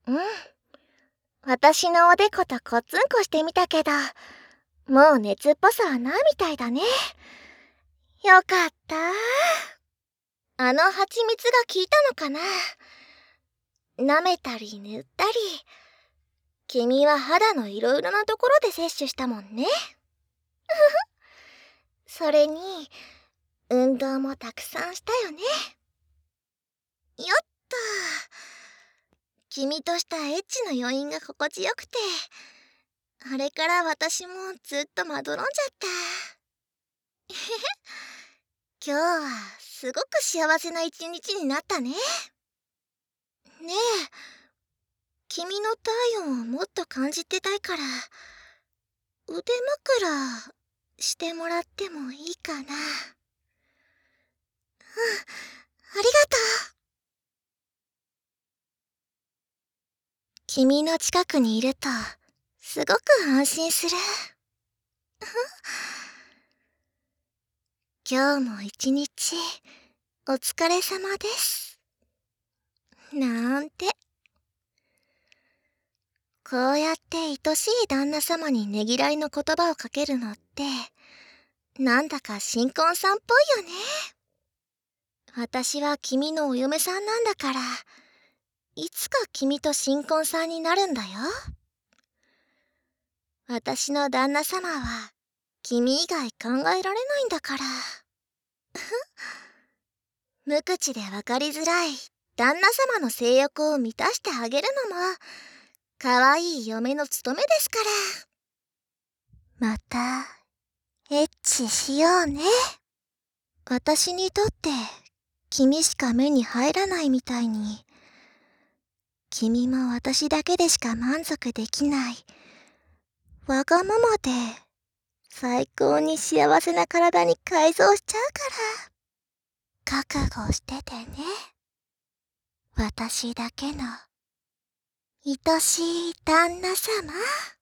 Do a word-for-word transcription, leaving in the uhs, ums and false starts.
うん。私のおでことコツンコしてみたけど、もう熱っぽさはないみたいだね。よかった。あの蜂蜜が効いたのかな。舐めたり塗ったり。君は肌のいろいろなところで摂取したもんね。それに、運動もたくさんしたよね。よっと。君としたエッチの余韻が心地よくて、あれから私もずっとまどろんじゃった。今日はすごく幸せな一日になったね。ねえ、君の体温をもっと感じてたいから、腕枕してもらってもいいかな。うん、ありがとう。君の近くにいると、すごく安心する。今日も一日、お疲れ様です。なんて。こうやって愛しい旦那様にねぎらいの言葉をかけるのって、なんだか新婚さんっぽいよね。私は君のお嫁さんなんだから、いつか君と新婚さんになるんだよ。私の旦那様は、君以外考えられないんだから。無口でわかりづらい旦那様の性欲を満たしてあげるのも、可愛い嫁の務めですから。また、エッチしようね。私にとって君しか目に入らないみたいに、君も私だけでしか満足できないわがままで最高に幸せな体に改造しちゃうから覚悟しててね。私だけの愛しい旦那様。